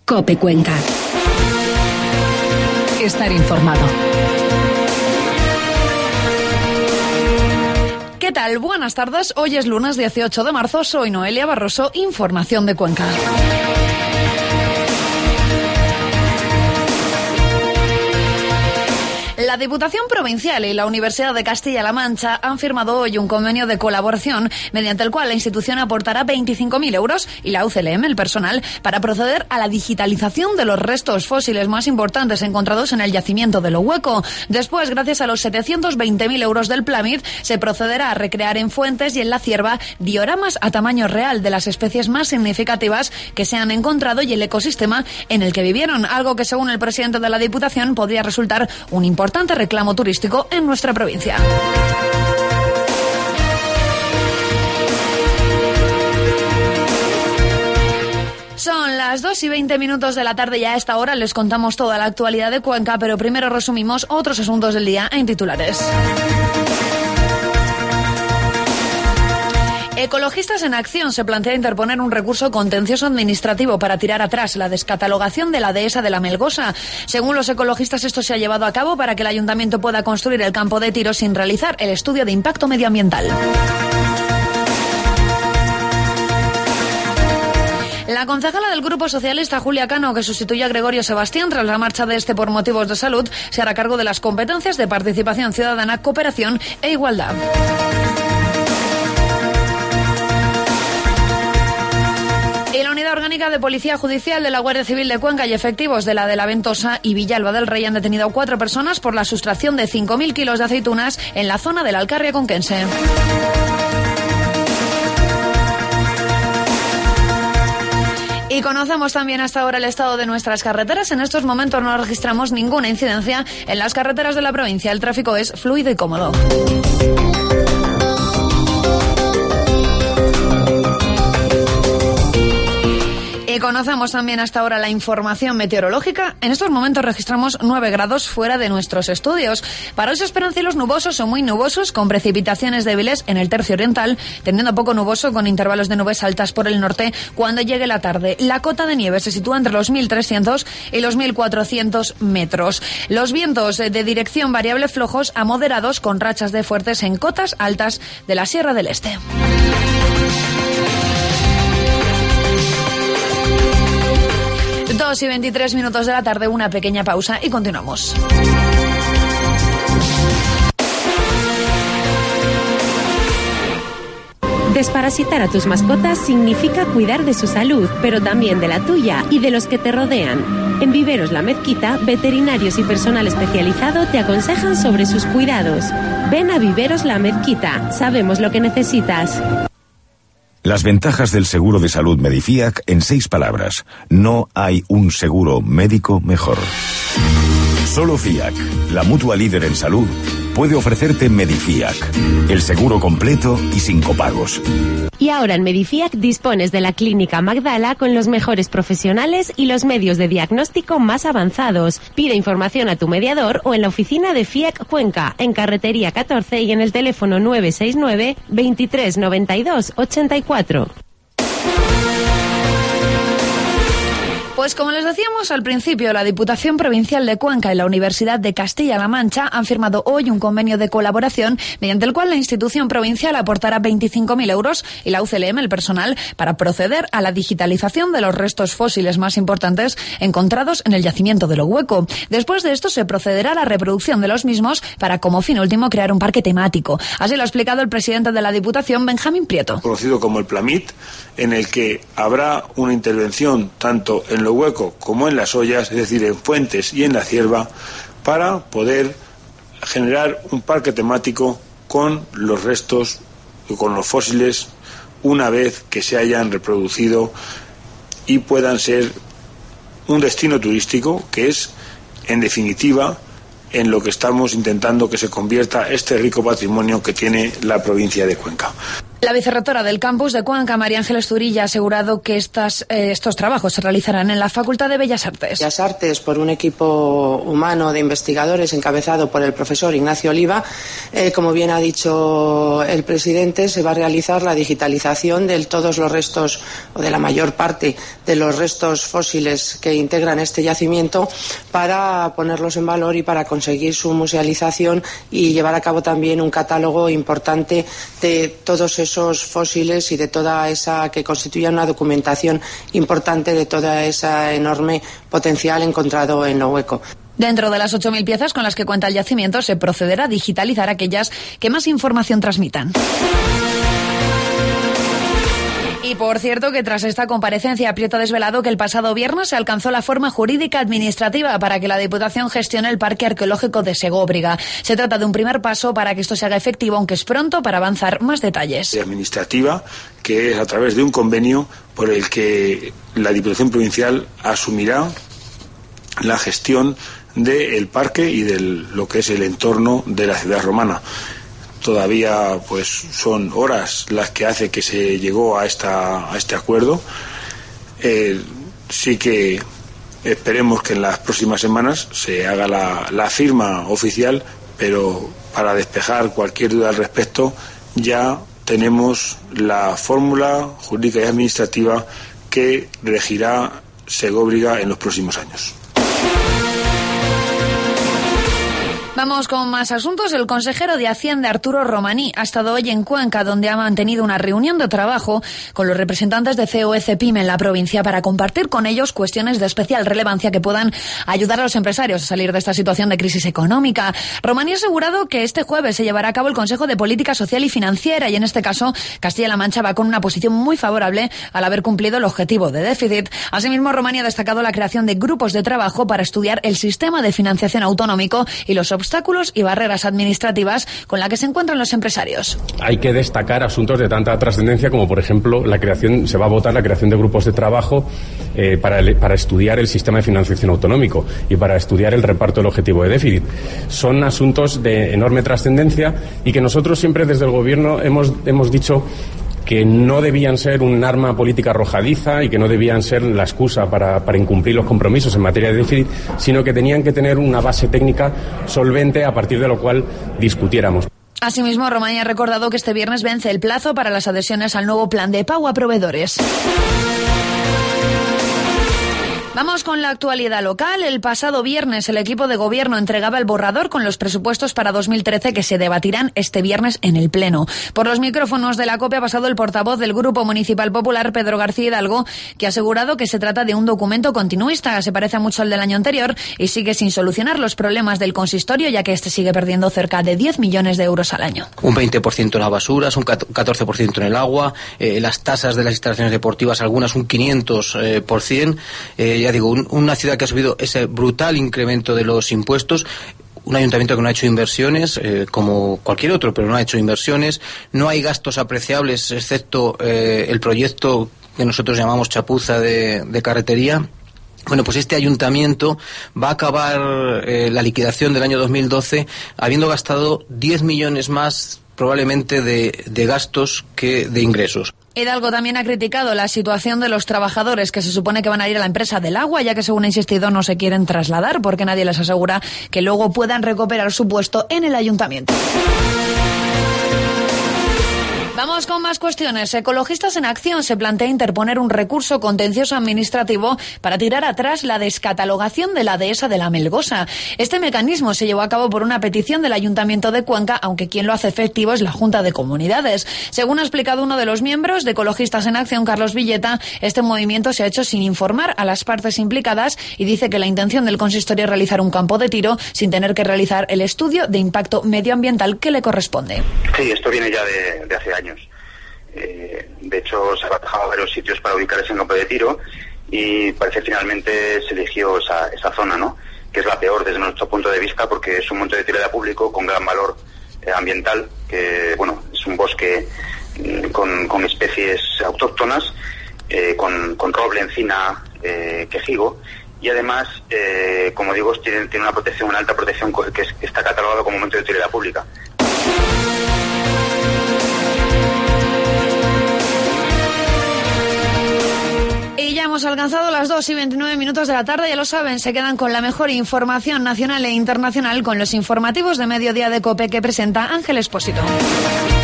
COPE Cuenca. Estar informado. ¿Qué tal? Buenas tardes. Hoy es lunes 18 de marzo. Soy Noelia Barroso. Información de Cuenca. La Diputación Provincial y la Universidad de Castilla-La Mancha han firmado hoy un convenio de colaboración mediante el cual la institución aportará 25.000 euros y la UCLM, el personal, para proceder a la digitalización de los restos fósiles más importantes encontrados en el yacimiento de Lo Hueco. Después, gracias a los 720.000 euros del Plamid, se procederá a recrear en Fuentes y en La Cierva dioramas a tamaño real de las especies más significativas que se han encontrado y el ecosistema en el que vivieron, algo que según el presidente de la Diputación podría resultar un importante reclamo turístico en nuestra provincia. Son las 2:20 de la tarde y a esta hora les contamos toda la actualidad de Cuenca, pero primero resumimos otros asuntos del día en titulares. Ecologistas en Acción se plantea interponer un recurso contencioso administrativo para tirar atrás la descatalogación de la dehesa de la Melgosa. Según los ecologistas, esto se ha llevado a cabo para que el ayuntamiento pueda construir el campo de tiro sin realizar el estudio de impacto medioambiental. La concejala del Grupo Socialista, Julia Cano, que sustituye a Gregorio Sebastián tras la marcha de este por motivos de salud, se hará cargo de las competencias de participación ciudadana, cooperación e igualdad. Y la Unidad Orgánica de Policía Judicial de la Guardia Civil de Cuenca y efectivos de la Ventosa y Villalba del Rey han detenido a 4 personas por la sustracción de 5.000 kilos de aceitunas en la zona de la Alcarria conquense. Y conocemos también hasta ahora el estado de nuestras carreteras. En estos momentos no registramos ninguna incidencia en las carreteras de la provincia. El tráfico es fluido y cómodo. Y conocemos también hasta ahora la información meteorológica. En estos momentos registramos 9 grados fuera de nuestros estudios. Para hoy se esperan cielos nubosos o muy nubosos, con precipitaciones débiles en el tercio oriental, tendiendo poco nuboso con intervalos de nubes altas por el norte cuando llegue la tarde. La cota de nieve se sitúa entre los 1.300 y los 1.400 metros. Los vientos de dirección variable flojos a moderados con rachas de fuertes en cotas altas de la Sierra del Este. Y 23 minutos de la tarde, una pequeña pausa y continuamos. Desparasitar a tus mascotas significa cuidar de su salud, pero también de la tuya y de los que te rodean. En Viveros La Mezquita, veterinarios y personal especializado te aconsejan sobre sus cuidados. Ven a Viveros La Mezquita, sabemos lo que necesitas. Las ventajas del seguro de salud Medifiac en 6 palabras. No hay un seguro médico mejor. Solo FIAC, la mutua líder en salud, puede ofrecerte Medifiac, el seguro completo y sin copagos. Y ahora en Medifiac dispones de la Clínica Magdala con los mejores profesionales y los medios de diagnóstico más avanzados. Pide información a tu mediador o en la oficina de FIAC Cuenca, en Carretería 14 y en el teléfono 969 23 92 84. Pues como les decíamos al principio, la Diputación Provincial de Cuenca y la Universidad de Castilla-La Mancha han firmado hoy un convenio de colaboración mediante el cual la institución provincial aportará 25.000 euros y la UCLM, el personal, para proceder a la digitalización de los restos fósiles más importantes encontrados en el yacimiento de Lo Hueco. Después de esto se procederá a la reproducción de los mismos para, como fin último, crear un parque temático. Así lo ha explicado el presidente de la Diputación, Benjamín Prieto. Conocido como el Plamid, en el que habrá una intervención tanto en Lo Hueco como en Las Ollas, es decir, en Fuentes y en La Cierva, para poder generar un parque temático con los restos, con los fósiles, una vez que se hayan reproducido y puedan ser un destino turístico, que es, en definitiva, en lo que estamos intentando que se convierta este rico patrimonio que tiene la provincia de Cuenca. La vicerrectora del campus de Cuenca, María Ángeles Zurilla, ha asegurado que estos trabajos se realizarán en la Facultad de Bellas Artes. Bellas Artes, por un equipo humano de investigadores encabezado por el profesor Ignacio Oliva. Como bien ha dicho el presidente, se va a realizar la digitalización de todos los restos, o de la mayor parte de los restos fósiles que integran este yacimiento, para ponerlos en valor y para conseguir su musealización y llevar a cabo también un catálogo importante de todos esos fósiles y de toda esa, que constituye una documentación importante de toda esa enorme potencial encontrado en lo hueco. Dentro de las 8.000 piezas con las que cuenta el yacimiento, se procederá a digitalizar aquellas que más información transmitan. Y por cierto que tras esta comparecencia, Prieto ha desvelado que el pasado viernes se alcanzó la forma jurídica administrativa para que la Diputación gestione el Parque Arqueológico de Segóbriga. Se trata de un primer paso para que esto se haga efectivo, aunque es pronto para avanzar más detalles. Administrativa, que es a través de un convenio por el que la Diputación Provincial asumirá la gestión del parque y de lo que es el entorno de la ciudad romana. Todavía pues son horas las que hace que se llegó a este acuerdo. Sí que esperemos que en las próximas semanas se haga la firma oficial, pero para despejar cualquier duda al respecto ya tenemos la fórmula jurídica y administrativa que regirá Segóbriga en los próximos años. Vamos con más asuntos. El consejero de Hacienda, Arturo Romaní, ha estado hoy en Cuenca, donde ha mantenido una reunión de trabajo con los representantes de COE-CEPIME en la provincia para compartir con ellos cuestiones de especial relevancia que puedan ayudar a los empresarios a salir de esta situación de crisis económica. Romaní ha asegurado que este jueves se llevará a cabo el Consejo de Política Social y Financiera y en este caso Castilla-La Mancha va con una posición muy favorable al haber cumplido el objetivo de déficit. Asimismo, Romaní ha destacado la creación de grupos de trabajo para estudiar el sistema de financiación autonómico y los obstáculos y barreras administrativas con las que se encuentran los empresarios. Hay que destacar asuntos de tanta trascendencia como, por ejemplo, se va a votar la creación de grupos de trabajo para estudiar el sistema de financiación autonómico y para estudiar el reparto del objetivo de déficit. Son asuntos de enorme trascendencia y que nosotros siempre desde el Gobierno hemos dicho que no debían ser un arma política arrojadiza y que no debían ser la excusa para incumplir los compromisos en materia de déficit, sino que tenían que tener una base técnica solvente a partir de lo cual discutiéramos. Asimismo, Romaní ha recordado que este viernes vence el plazo para las adhesiones al nuevo plan de pago a proveedores. Vamos con la actualidad local. El pasado viernes el equipo de gobierno entregaba el borrador con los presupuestos para 2013 que se debatirán este viernes en el Pleno. Por los micrófonos de la COPE ha pasado el portavoz del Grupo Municipal Popular, Pedro García Hidalgo, que ha asegurado que se trata de un documento continuista, se parece mucho al del año anterior y sigue sin solucionar los problemas del consistorio, ya que este sigue perdiendo cerca de 10 millones de euros al año. Un 20% en las basuras, un 14% en el agua, las tasas de las instalaciones deportivas, algunas un 500%. Ya digo, una ciudad que ha subido ese brutal incremento de los impuestos, un ayuntamiento que no ha hecho inversiones, como cualquier otro, pero no ha hecho inversiones, no hay gastos apreciables, excepto el proyecto que nosotros llamamos chapuza de carretería. Bueno, pues este ayuntamiento va a acabar la liquidación del año 2012 habiendo gastado 10 millones más probablemente de gastos que de ingresos. Hidalgo también ha criticado la situación de los trabajadores que se supone que van a ir a la empresa del agua, ya que según ha insistido no se quieren trasladar porque nadie les asegura que luego puedan recuperar su puesto en el ayuntamiento. Vamos con más cuestiones. Ecologistas en Acción se plantea interponer un recurso contencioso administrativo para tirar atrás la descatalogación de la dehesa de la Melgosa. Este mecanismo se llevó a cabo por una petición del Ayuntamiento de Cuenca, aunque quien lo hace efectivo es la Junta de Comunidades. Según ha explicado uno de los miembros de Ecologistas en Acción, Carlos Villeta, este movimiento se ha hecho sin informar a las partes implicadas y dice que la intención del consistorio es realizar un campo de tiro sin tener que realizar el estudio de impacto medioambiental que le corresponde. Sí, esto viene ya de hace años. De hecho, se ha trabajado varios sitios para ubicar ese campo de tiro y parece que finalmente se eligió esa zona, ¿no? Que es la peor desde nuestro punto de vista porque es un monte de utilidad público con gran valor ambiental, que bueno, es un bosque con especies autóctonas, con roble, encina, quejigo y además, como digo, tiene una protección, una alta protección que está catalogado como monte de utilidad pública. hemos alcanzado las 2:29 de la tarde, ya lo saben, se quedan con la mejor información nacional e internacional con los informativos de mediodía de COPE que presenta Ángel Expósito.